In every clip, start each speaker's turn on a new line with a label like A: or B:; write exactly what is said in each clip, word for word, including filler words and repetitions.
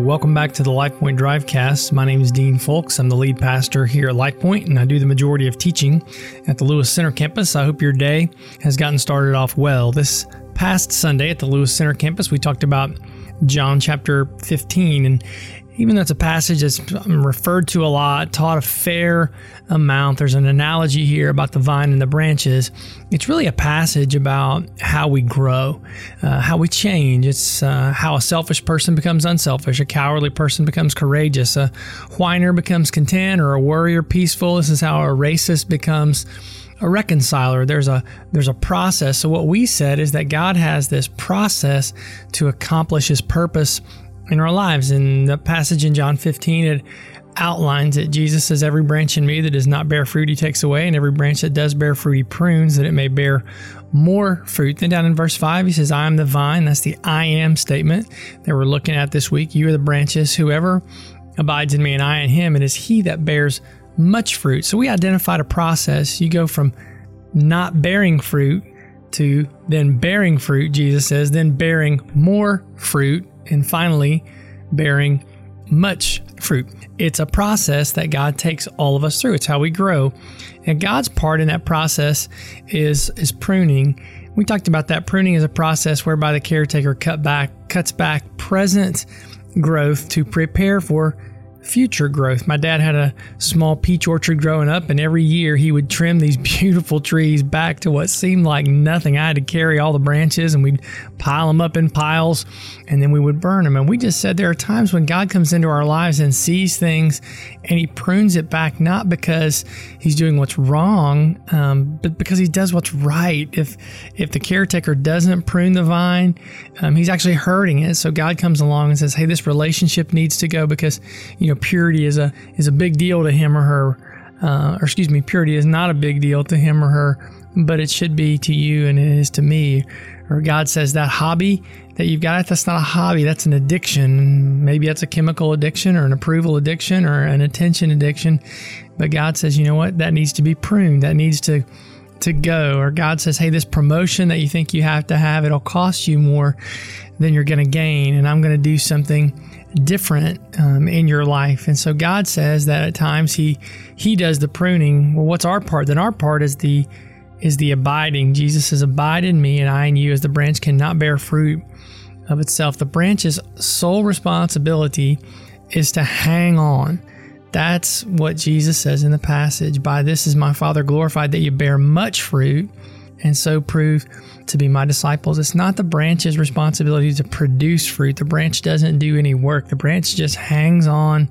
A: welcome back to the LifePoint Drivecast. My name is Dean Folks. I'm the lead pastor here at LifePoint, and I do the majority of teaching at the Lewis Center campus. I hope your day has gotten started off well. This past Sunday at the Lewis Center campus, we talked about John chapter fifteen, and even though it's a passage that's referred to a lot, taught a fair amount, there's an analogy here about the vine and the branches. It's really a passage about how we grow, uh, how we change. It's uh, how a selfish person becomes unselfish, a cowardly person becomes courageous, a whiner becomes content, or a worrier peaceful. This is how a racist becomes a reconciler. There's a there's a process. So what we said is that God has this process to accomplish His purpose in our lives. In the passage in John fifteen, it outlines it. Jesus says, every branch in me that does not bear fruit, He takes away, and every branch that does bear fruit, He prunes, that it may bear more fruit. Then down in verse five, He says, I am the vine. That's the I am statement that we're looking at this week. You are the branches. Whoever abides in me and I in him, it is he that bears much fruit. So we identified a process. You go from not bearing fruit to then bearing fruit, Jesus says, then bearing more fruit, and finally bearing much fruit. It's a process that God takes all of us through. It's how we grow. And God's part in that process is is pruning. We talked about that. Pruning is a process whereby the caretaker cut back, cuts back present growth to prepare for future growth. My dad had a small peach orchard growing up, and every year he would trim these beautiful trees back to what seemed like nothing. I had to carry all the branches, and we'd pile them up in piles, and then we would burn them. And we just said there are times when God comes into our lives and sees things, and He prunes it back, not because He's doing what's wrong, um, but because He does what's right. If if the caretaker doesn't prune the vine, um, he's actually hurting it. So God comes along and says, hey, this relationship needs to go, because, you know, purity is a is a big deal to him or her, uh, or excuse me, purity is not a big deal to him or her, but it should be to you and it is to me. Or God says that hobby that you've got, that's not a hobby, that's an addiction. Maybe that's a chemical addiction or an approval addiction or an attention addiction. But God says, you know what, that needs to be pruned, that needs to to go. Or God says, hey, this promotion that you think you have to have, it'll cost you more than you're going to gain, and I'm going to do something different um, in your life. And so God says that at times he he does the pruning. Well, what's our part? Then our part is the is the abiding. Jesus says, abide in me and I in you, as the branch cannot bear fruit of itself. The branch's sole responsibility is to hang on. That's what Jesus says in the passage. By this is my Father glorified, that you bear much fruit, and so prove to be my disciples. It's not the branch's responsibility to produce fruit. The branch doesn't do any work. The branch just hangs on.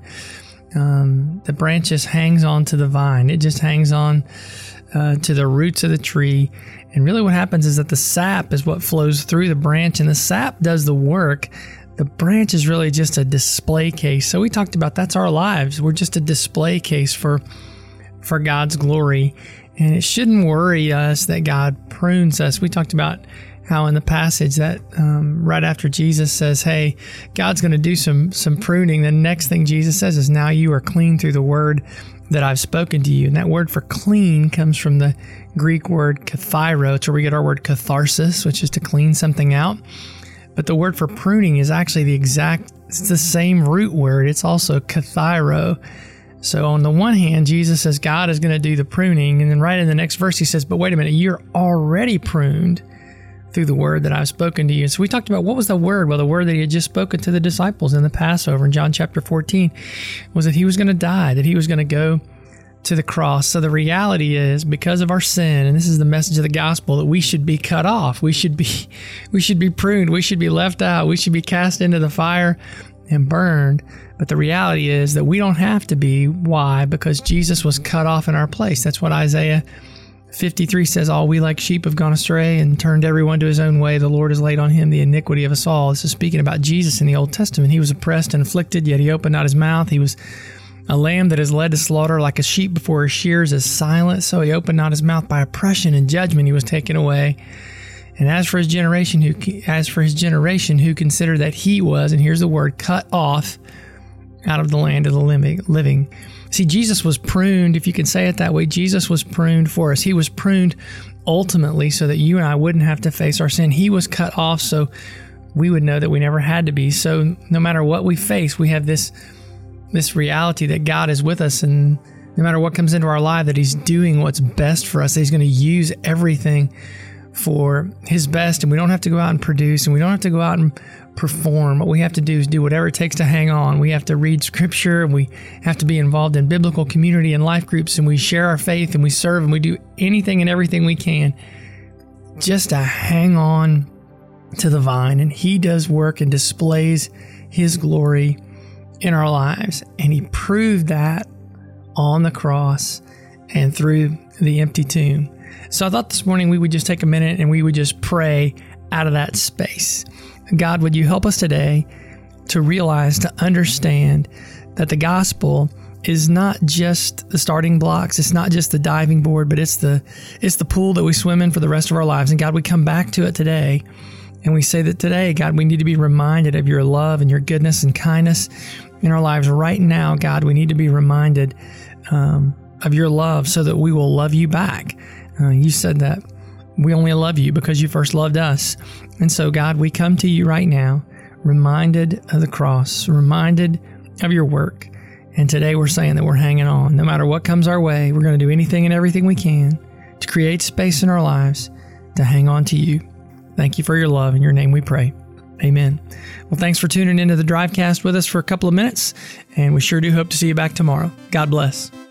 A: Um, the branch just hangs on to the vine. It just hangs on uh, to the roots of the tree. And really what happens is that the sap is what flows through the branch, and the sap does the work. The branch is really just a display case. So we talked about that's our lives. We're just a display case for for God's glory. And it shouldn't worry us that God prunes us. We talked about how in the passage that um, right after Jesus says, hey, God's going to do some some pruning, the next thing Jesus says is, now you are clean through the word that I've spoken to you. And that word for clean comes from the Greek word kathairo. It's where we get our word catharsis, which is to clean something out. But the word for pruning is actually the exact, it's the same root word. It's also kathairo. So on the one hand, Jesus says God is going to do the pruning. And then right in the next verse, He says, but wait a minute, you're already pruned through the word that I've spoken to you. So we talked about, what was the word? Well, the word that He had just spoken to the disciples in the Passover in John chapter fourteen was that He was going to die, that He was going to go to the cross. So the reality is, because of our sin, and this is the message of the gospel, that we should be cut off. We should be, we should be pruned. We should be left out. We should be cast into the fire and burned. But the reality is that we don't have to be. Why? Because Jesus was cut off in our place. That's what Isaiah fifty-three says, all we like sheep have gone astray and turned everyone to his own way. The Lord has laid on him the iniquity of us all. This is speaking about Jesus in the Old Testament. He was oppressed and afflicted, yet He opened not His mouth. He was a lamb that is led to slaughter, like a sheep before her shears is silent. So He opened not His mouth. By oppression and judgment He was taken away. And as for his generation, who as for his generation, who considered that He was, and here's the word, cut off out of the land of the living. See, Jesus was pruned, if you can say it that way. Jesus was pruned for us. He was pruned ultimately so that you and I wouldn't have to face our sin. He was cut off so we would know that we never had to be. So no matter what we face, we have this this reality that God is with us, and no matter what comes into our life, that He's doing what's best for us, that He's going to use everything for His best, and we don't have to go out and produce, and we don't have to go out and perform. What we have to do is do whatever it takes to hang on. We have to read Scripture, and we have to be involved in biblical community and life groups, and we share our faith, and we serve, and we do anything and everything we can just to hang on to the vine. And He does work and displays His glory in our lives, and He proved that on the cross and through the empty tomb. So I thought this morning we would just take a minute and we would just pray out of that space. God, would you help us today to realize, to understand that the gospel is not just the starting blocks, it's not just the diving board, but it's the it's the pool that we swim in for the rest of our lives. And God, we come back to it today, and we say that today, God, we need to be reminded of your love and your goodness and kindness in our lives right now. God, we need to be reminded um, of your love so that we will love you back. Uh, you said that we only love you because you first loved us. And so, God, we come to you right now, reminded of the cross, reminded of your work. And today we're saying that we're hanging on. No matter what comes our way, we're going to do anything and everything we can to create space in our lives to hang on to you. Thank you for your love. In your name we pray. Amen. Well, thanks for tuning into the Drivecast with us for a couple of minutes, and we sure do hope to see you back tomorrow. God bless.